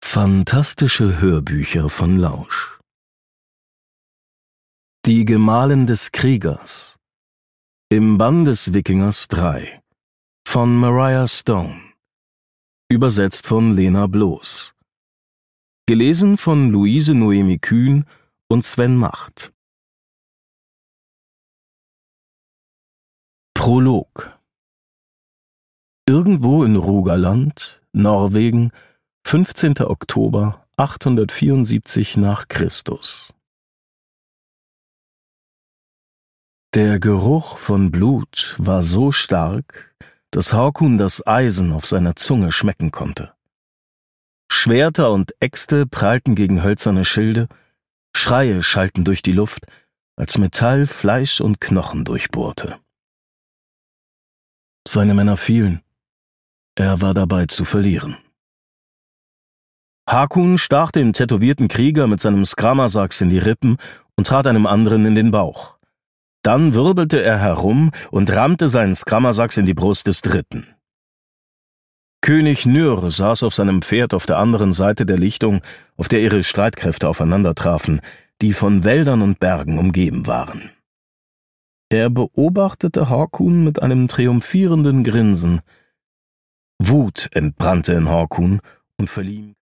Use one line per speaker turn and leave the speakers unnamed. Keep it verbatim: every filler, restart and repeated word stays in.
Fantastische Hörbücher von Lausch. Die Gemahlin des Kriegers im Bann des Wikingers drei von Mariah Stone. Übersetzt von Lena Bloß. Gelesen von Luise Noemi Kühn und Sven Macht. Prolog. Irgendwo in Rogaland, Norwegen, fünfzehnter Oktober achthundertvierundsiebzig nach Christus. Der Geruch von Blut war so stark, dass Håkon das Eisen auf seiner Zunge schmecken konnte. Schwerter und Äxte prallten gegen hölzerne Schilde, Schreie schallten durch die Luft, als Metall Fleisch und Knochen durchbohrte. Seine Männer fielen. Er war dabei zu verlieren. Håkon stach dem tätowierten Krieger mit seinem Skrammersax in die Rippen und trat einem anderen in den Bauch. Dann wirbelte er herum und rammte seinen Skrammersax in die Brust des Dritten. König Nyr saß auf seinem Pferd auf der anderen Seite der Lichtung, auf der ihre Streitkräfte aufeinandertrafen, die von Wäldern und Bergen umgeben waren. Er beobachtete Håkon mit einem triumphierenden Grinsen. Wut entbrannte in Håkon und verlieh ihm